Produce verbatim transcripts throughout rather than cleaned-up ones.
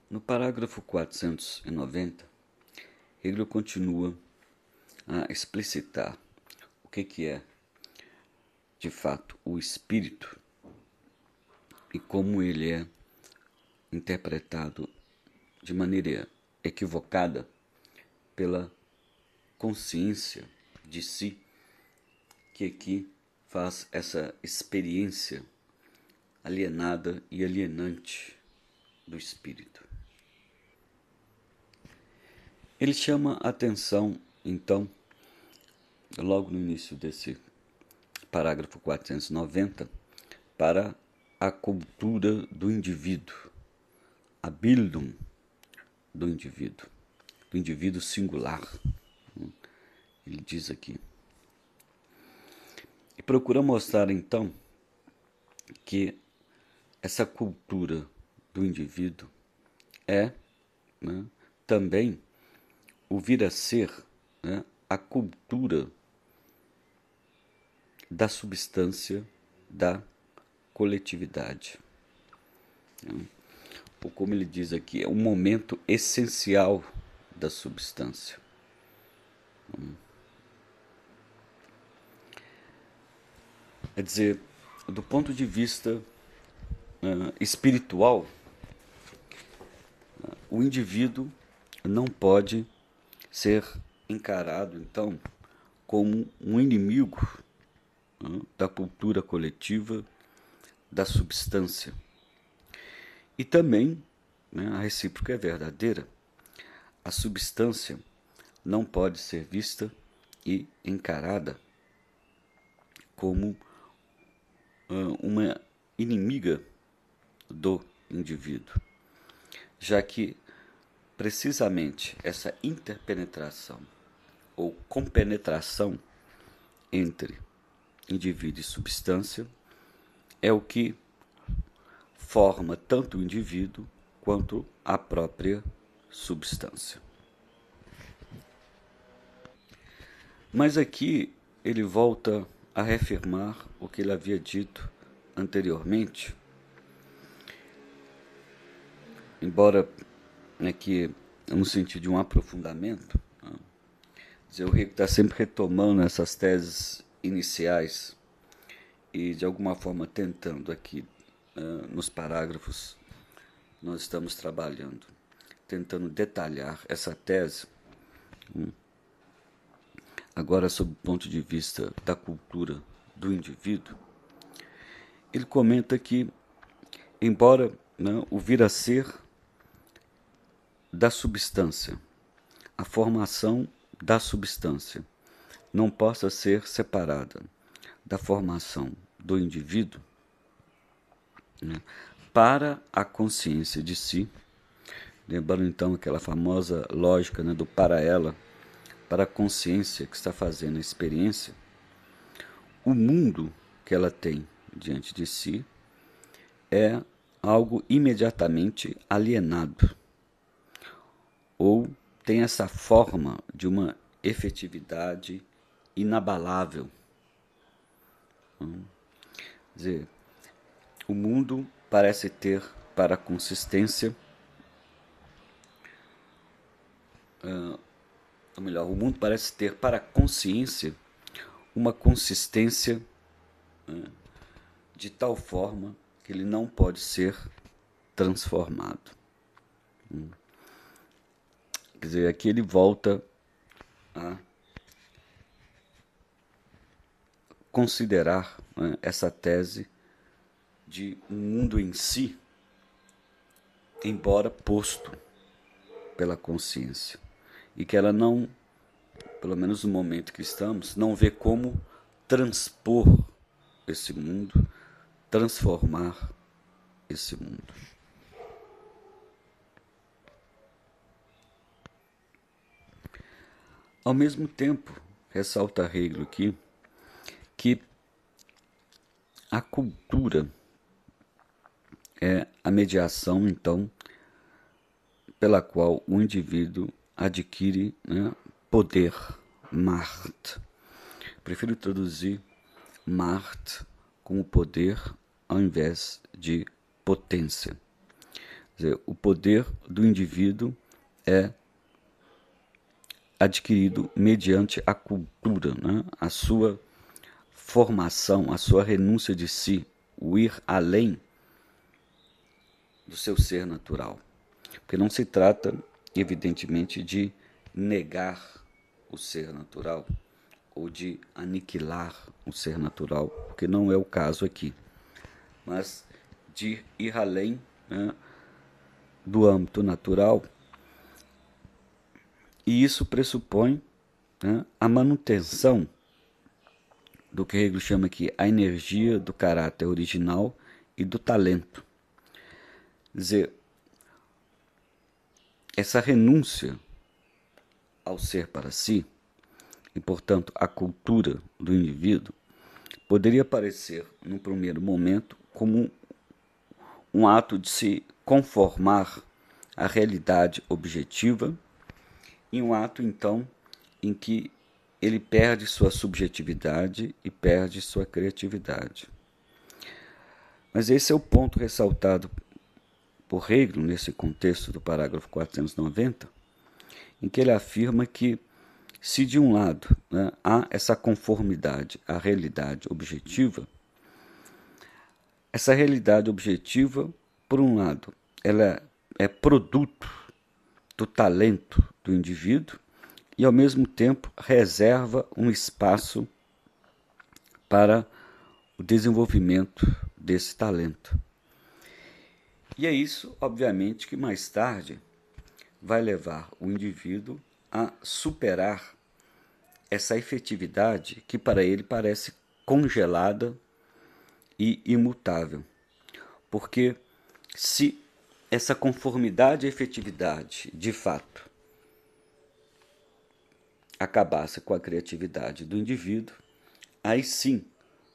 No parágrafo quatrocentos e noventa, Hegel continua a explicitar o que, que é, de fato, o espírito e como ele é interpretado de maneira equivocada pela consciência de si, que aqui faz essa experiência alienada e alienante do espírito. Ele chama a atenção, então, logo no início desse parágrafo quatrocentos e noventa, para a cultura do indivíduo, a Bildung do indivíduo, do indivíduo singular. Ele diz aqui. E procura mostrar, então, que essa cultura do indivíduo é, né, também o vir a ser, né, a cultura da substância da coletividade. Ou como ele diz aqui, é um momento essencial da substância. Quer dizer, do ponto de vista uh, espiritual, uh, o indivíduo não pode ser encarado, então, como um inimigo uh, da cultura coletiva, da substância. E também, né, a recíproca é verdadeira, a substância não pode ser vista e encarada como uh, uma inimiga do indivíduo, já que precisamente essa interpenetração ou compenetração entre indivíduo e substância é o que forma tanto o indivíduo quanto a própria substância. Mas aqui ele volta a reafirmar o que ele havia dito anteriormente, embora aqui no sentido de um aprofundamento, né? Dizer, o Hegel está sempre retomando essas teses iniciais e de alguma forma tentando aqui, uh, nos parágrafos nós estamos trabalhando, tentando detalhar essa tese, hum, agora sob o ponto de vista da cultura do indivíduo. Ele comenta que, embora, né, o vir a ser da substância, a formação da substância não possa ser separada da formação do indivíduo, né, para a consciência de si, lembrando então aquela famosa lógica, né, do para ela, para a consciência que está fazendo a experiência, o mundo que ela tem diante de si é algo imediatamente alienado, ou tem essa forma de uma efetividade inabalável. Quer dizer, o mundo parece ter para a consistência, uh, ou melhor, o mundo parece ter para a consciência uma consistência uh, de tal forma que ele não pode ser transformado. Hum. Quer dizer, aqui ele volta a considerar, né, essa tese de um mundo em si, embora posto pela consciência, e que ela não, pelo menos no momento que estamos, não vê como transpor esse mundo, transformar esse mundo. Ao mesmo tempo, ressalta Hegel aqui que a cultura é a mediação, então, pela qual o indivíduo adquire, né, poder, Macht. Prefiro traduzir Macht como poder ao invés de potência. Quer dizer, o poder do indivíduo é adquirido mediante a cultura, né? A sua formação, a sua renúncia de si, o ir além do seu ser natural. Porque não se trata, evidentemente, de negar o ser natural ou de aniquilar o ser natural, porque não é o caso aqui, mas de ir além, né, do âmbito natural. E isso pressupõe, né, a manutenção do que Hegel chama aqui a energia do caráter original e do talento. Quer dizer, essa renúncia ao ser para si, e portanto a cultura do indivíduo, poderia parecer, num primeiro momento, como um ato de se conformar à realidade objetiva, e um ato, então, em que ele perde sua subjetividade e perde sua criatividade. Mas esse é o ponto ressaltado por Hegel nesse contexto do parágrafo quatrocentos e noventa, em que ele afirma que, se de um lado, né, há essa conformidade à realidade objetiva, essa realidade objetiva, por um lado, ela é produto do talento do indivíduo e, ao mesmo tempo, reserva um espaço para o desenvolvimento desse talento. E é isso, obviamente, que mais tarde vai levar o indivíduo a superar essa efetividade que para ele parece congelada e imutável. Porque se essa conformidade e efetividade, de fato, acabasse com a criatividade do indivíduo, aí sim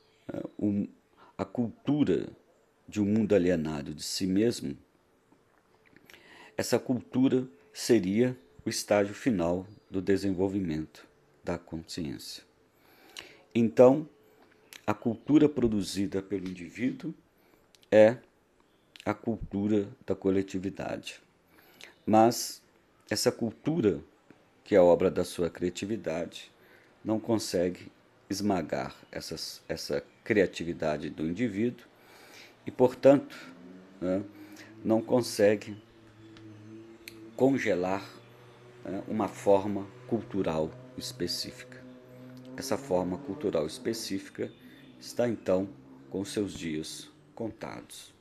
a cultura de um mundo alienado de si mesmo, essa cultura seria o estágio final do desenvolvimento da consciência. Então, a cultura produzida pelo indivíduo é a cultura da coletividade. Mas essa cultura, que é a obra da sua criatividade, não consegue esmagar essas, essa criatividade do indivíduo e, portanto, né, não consegue congelar, né, uma forma cultural específica. Essa forma cultural específica está, então, com seus dias contados.